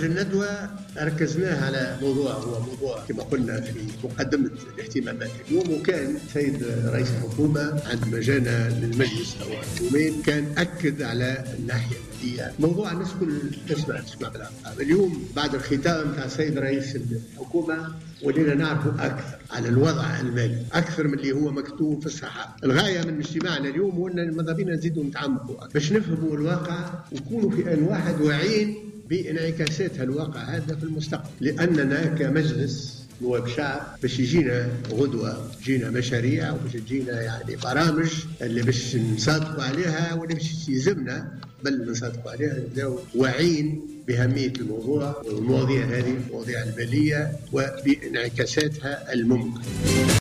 برنامج الندوة ركزناه على هو موضوع كما قلنا في مقدمة الاهتمامات اليوم، وكان سيد رئيس الحكومة عندما جانا للمجلس أو يومين كان أكد على الناحية المالية. موضوع الناس كل تسمع بالأرقام. اليوم بعد الختام تاع السيد رئيس الحكومة ولينا نعرفوا أكثر على الوضع المالي أكثر من اللي هو مكتوب في الصحة. الغاية من اجتماعنا اليوم هو أن ماذا بينا نزيدوا نتعمقوا باش نفهموا الواقع ونكونوا في آن واحد واعيين بانعكاسات الواقع هذا في المستقبل، لأننا كمجلس نواب شعب باش يجينا غدوة يجينا مشاريع وباش تجينا يعني برامج اللي باش نصادقوا عليها واللي باش يلزمنا بل نصادقوا عليها نبداو واعيين بأهمية الموضوع والمواضيع هذه المواضيع المالية وبانعكاساتها الممكن.